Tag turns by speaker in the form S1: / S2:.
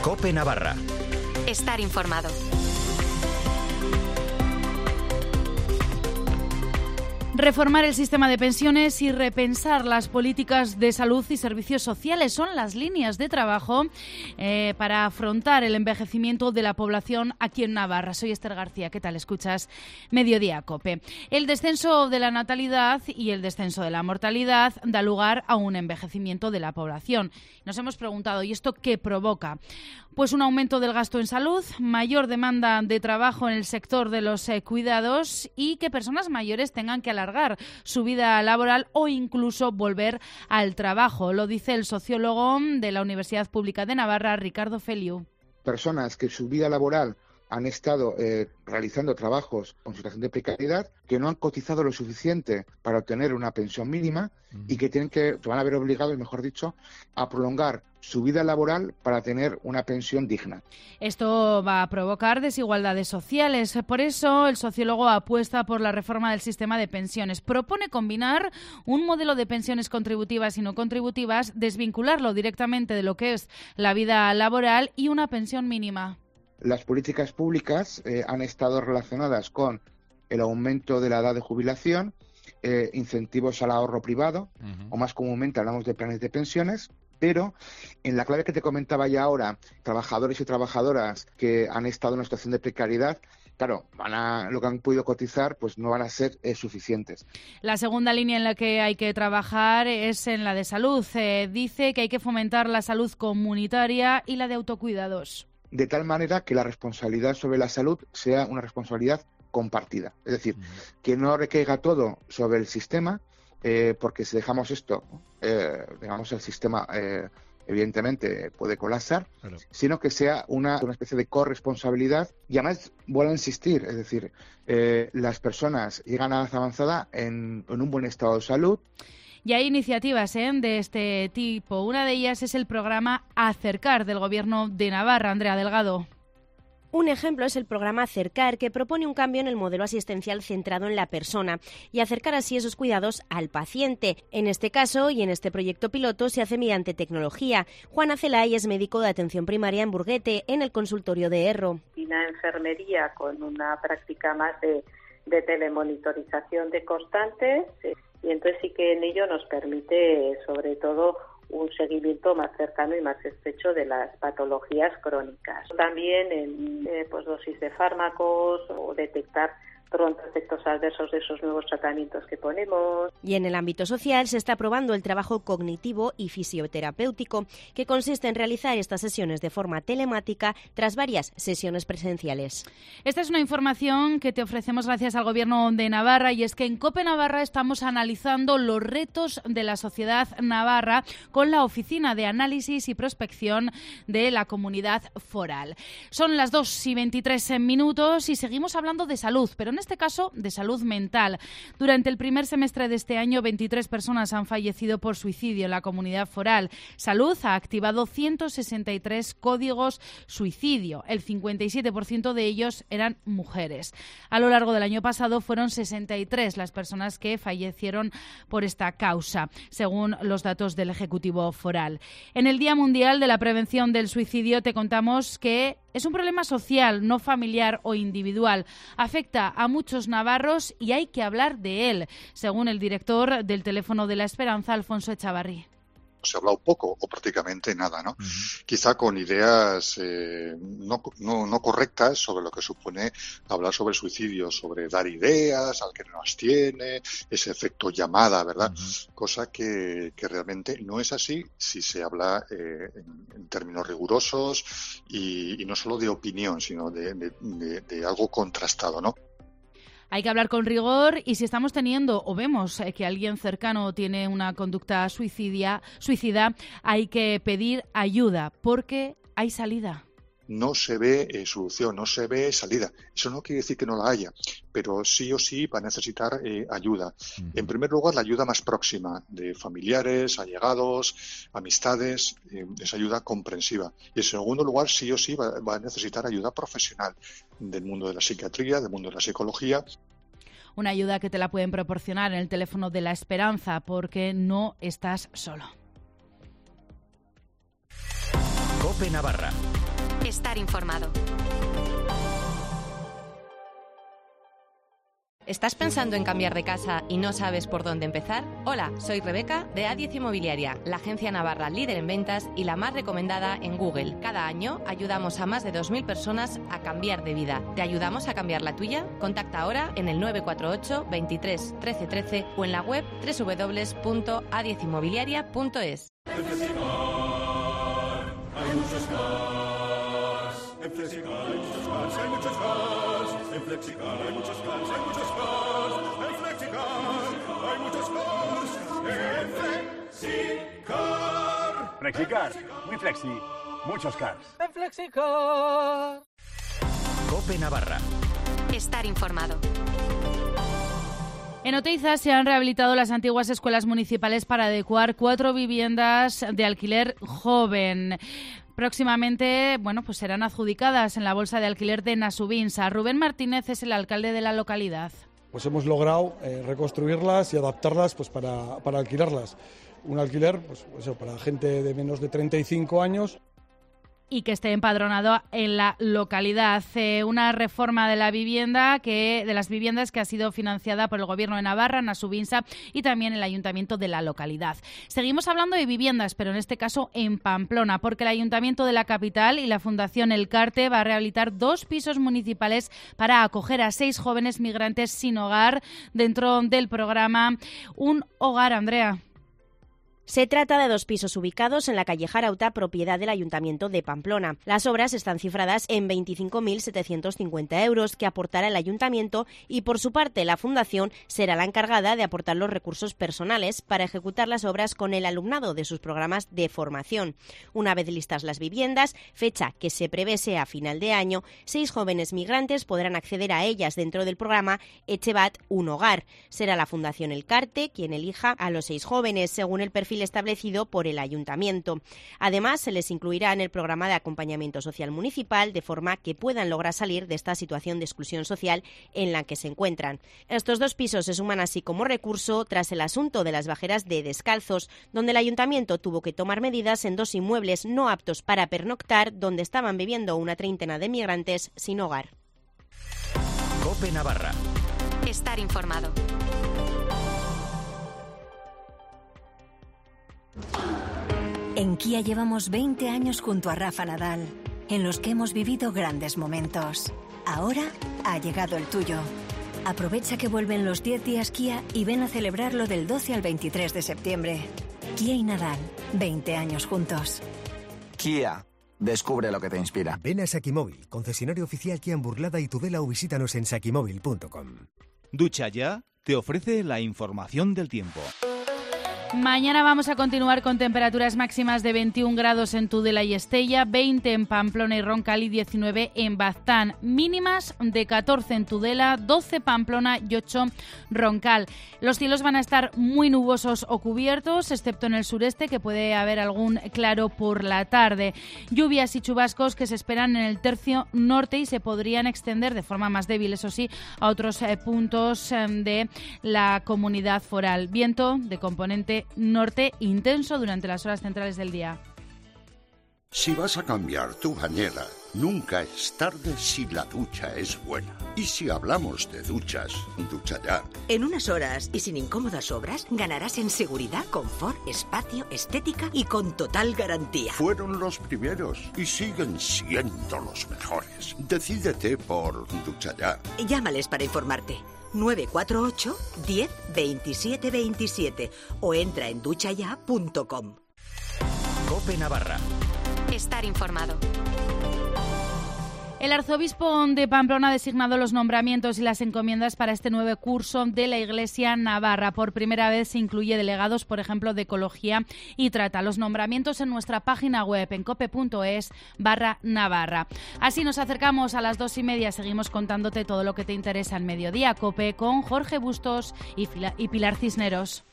S1: COPE Navarra.
S2: Estar informado.
S3: Reformar el sistema de pensiones y repensar las políticas de salud y servicios sociales son las líneas de trabajo para afrontar el envejecimiento de la población aquí en Navarra. Soy Esther García. ¿Qué tal? Escuchas Mediodía COPE. El descenso de la natalidad y el descenso de la mortalidad da lugar a un envejecimiento de la población. Nos hemos preguntado, ¿y esto qué provoca? Pues un aumento del gasto en salud, mayor demanda de trabajo en el sector de los cuidados y que personas mayores tengan que alargar su vida laboral o incluso volver al trabajo. Lo dice el sociólogo de la Universidad Pública de Navarra, Ricardo Feliu.
S4: Personas que su vida laboral han estado realizando trabajos con situación de precariedad, que no han cotizado lo suficiente para obtener una pensión mínima y que van a ver obligados, mejor dicho, a prolongar su vida laboral para tener una pensión digna.
S3: Esto va a provocar desigualdades sociales. Por eso el sociólogo apuesta por la reforma del sistema de pensiones. Propone combinar un modelo de pensiones contributivas y no contributivas, desvincularlo directamente de lo que es la vida laboral y una pensión mínima.
S4: Las políticas públicas han estado relacionadas con el aumento de la edad de jubilación, incentivos al ahorro privado, o más comúnmente hablamos de planes de pensiones, pero en la clave que te comentaba ya ahora, trabajadores y trabajadoras que han estado en una situación de precariedad, claro, lo que han podido cotizar pues no van a ser suficientes.
S3: La segunda línea en la que hay que trabajar es en la de salud. Dice que hay que fomentar la salud comunitaria y la de autocuidados.
S4: De tal manera que la responsabilidad sobre la salud sea una responsabilidad compartida. Es decir, que no recaiga todo sobre el sistema, porque si dejamos esto, digamos, el sistema evidentemente puede colapsar, claro, sino que sea una especie de corresponsabilidad. Y además, vuelvo a insistir, es decir, las personas llegan a edad avanzada en un buen estado de salud.
S3: Y hay iniciativas de este tipo. Una de ellas es el programa Acercar del Gobierno de Navarra. Andrea Delgado.
S5: Un ejemplo es el programa Acercar, que propone un cambio en el modelo asistencial centrado en la persona y acercar así esos cuidados al paciente. En este caso y en este proyecto piloto se hace mediante tecnología. Juana Celay es médico de atención primaria en Burguete, en el consultorio de Erro.
S6: Y la enfermería con una práctica más de telemonitorización de constantes, y entonces sí que en ello nos permite sobre todo un seguimiento más cercano y más estrecho de las patologías crónicas. También en dosis de fármacos o detectar pronto efectos adversos de esos nuevos tratamientos que ponemos.
S5: Y en el ámbito social se está probando el trabajo cognitivo y fisioterapéutico, que consiste en realizar estas sesiones de forma telemática tras varias sesiones presenciales.
S3: Esta es una información que te ofrecemos gracias al Gobierno de Navarra, y es que en COPE Navarra estamos analizando los retos de la sociedad navarra con la Oficina de Análisis y Prospección de la Comunidad Foral. Son las 2:23 y seguimos hablando de salud, pero en este caso de salud mental. Durante el primer semestre de este año, 23 personas han fallecido por suicidio en la Comunidad Foral. Salud ha activado 163 códigos suicidio. El 57% de ellos eran mujeres. A lo largo del año pasado fueron 63 las personas que fallecieron por esta causa, según los datos del Ejecutivo Foral. En el Día Mundial de la Prevención del Suicidio te contamos que es un problema social, no familiar o individual. Afecta a muchos navarros y hay que hablar de él, según el director del Teléfono de la Esperanza, Alfonso Echavarri.
S7: Se ha hablado poco o prácticamente nada, ¿no? Quizá con ideas no correctas sobre lo que supone hablar sobre el suicidio, sobre dar ideas al que no las tiene, ese efecto llamada, ¿verdad? Cosa que realmente no es así si se habla en términos rigurosos y no solo de opinión, sino de algo contrastado, ¿no?
S3: Hay que hablar con rigor, y si estamos teniendo o vemos que alguien cercano tiene una conducta suicida, hay que pedir ayuda porque hay salida.
S7: No se ve solución, no se ve salida. Eso no quiere decir que no la haya, pero sí o sí va a necesitar ayuda. En primer lugar, la ayuda más próxima de familiares, allegados, amistades, esa ayuda comprensiva. Y en segundo lugar, sí o sí va a necesitar ayuda profesional del mundo de la psiquiatría, del mundo de la psicología.
S3: Una ayuda que te la pueden proporcionar en el Teléfono de la Esperanza, porque no estás solo.
S1: COPE Navarra.
S2: Estar informado.
S1: ¿Estás pensando en cambiar de casa y no sabes por dónde empezar? Hola, soy Rebeca de A10 Inmobiliaria, la agencia navarra líder en ventas y la más recomendada en Google. Cada año ayudamos a más de 2.000 personas a cambiar de vida. ¿Te ayudamos a cambiar la tuya? Contacta ahora en el 948 23 13 13 o en la web www.a10inmobiliaria.es.
S8: Hay muchos cars. En Flexicar hay muchos cars, hay muchos cars. En Flexicar hay muchos cars, hay muchos cars. En Flexicar hay muchos cars. En Flexicar.
S9: Flexicar, muy flexi, muchos cars.
S8: En Flexicar.
S10: COPE Navarra.
S2: Estar informado.
S3: En Oteiza se han rehabilitado las antiguas escuelas municipales para adecuar 4 viviendas de alquiler joven. Próximamente, pues serán adjudicadas en la bolsa de alquiler de Nasubinsa. Rubén Martínez es el alcalde de la localidad.
S11: Pues hemos logrado reconstruirlas y adaptarlas para alquilarlas. Un alquiler para gente de menos de 35 años.
S3: Y que esté empadronado en la localidad. Una reforma de las viviendas que ha sido financiada por el Gobierno de Navarra, Nasubinsa y también el Ayuntamiento de la localidad. Seguimos hablando de viviendas, pero en este caso en Pamplona, porque el Ayuntamiento de la capital y la Fundación El Carte va a rehabilitar 2 pisos municipales para acoger a 6 jóvenes migrantes sin hogar dentro del programa Un Hogar, Andrea.
S5: Se trata de 2 pisos ubicados en la calle Jarauta, propiedad del Ayuntamiento de Pamplona. Las obras están cifradas en 25.750 euros que aportará el Ayuntamiento y, por su parte, la Fundación será la encargada de aportar los recursos personales para ejecutar las obras con el alumnado de sus programas de formación. Una vez listas las viviendas, fecha que se prevé sea a final de año, 6 jóvenes migrantes podrán acceder a ellas dentro del programa Etxebat Un Hogar. Será la Fundación El Carte quien elija a los 6 jóvenes según el perfil establecido por el Ayuntamiento. Además, se les incluirá en el programa de acompañamiento social municipal de forma que puedan lograr salir de esta situación de exclusión social en la que se encuentran. Estos 2 pisos se suman así como recurso tras el asunto de las bajeras de Descalzos, donde el Ayuntamiento tuvo que tomar medidas en 2 inmuebles no aptos para pernoctar, donde estaban viviendo una treintena de migrantes sin hogar.
S10: COPE Navarra.
S2: Estar informado.
S12: En Kia llevamos 20 años junto a Rafa Nadal, en los que hemos vivido grandes momentos. Ahora ha llegado el tuyo. Aprovecha que vuelven los 10 días Kia y ven a celebrarlo del 12 al 23 de septiembre. Kia y Nadal, 20 años juntos.
S13: Kia, descubre lo que te inspira.
S14: Ven a Sakimóvil, concesionario oficial Kia en Burlada y Tudela, o visítanos en sakimóvil.com.
S15: Ducha Ya te ofrece la información del tiempo.
S3: Mañana vamos a continuar con temperaturas máximas de 21 grados en Tudela y Estella, 20 en Pamplona y Roncal y 19 en Baztán. Mínimas de 14 en Tudela, 12 Pamplona y 8 Roncal. Los cielos van a estar muy nubosos o cubiertos, excepto en el sureste, que puede haber algún claro por la tarde. Lluvias y chubascos que se esperan en el tercio norte y se podrían extender de forma más débil, eso sí, a otros puntos de la comunidad foral. Viento de componente norte intenso durante las horas centrales del día.
S16: Si vas a cambiar tu bañera, nunca es tarde si la ducha es buena. Y si hablamos de duchas, Ducha Ya.
S17: En unas horas y sin incómodas obras, ganarás en seguridad, confort, espacio, estética y con total garantía.
S16: Fueron los primeros y siguen siendo los mejores. Decídete por Ducha Ya.
S17: Llámales para informarte. 948 10 27 27 o entra en duchaya.com.
S10: COPE Navarra.
S2: Estar informado.
S3: El arzobispo de Pamplona ha designado los nombramientos y las encomiendas para este nuevo curso de la Iglesia Navarra. Por primera vez se incluye delegados, por ejemplo, de Ecología y Trata. Los nombramientos en nuestra página web en cope.es/Navarra. Así nos acercamos a las 2:30. Seguimos contándote todo lo que te interesa en Mediodía. COPE con Jorge Bustos y Pilar Cisneros.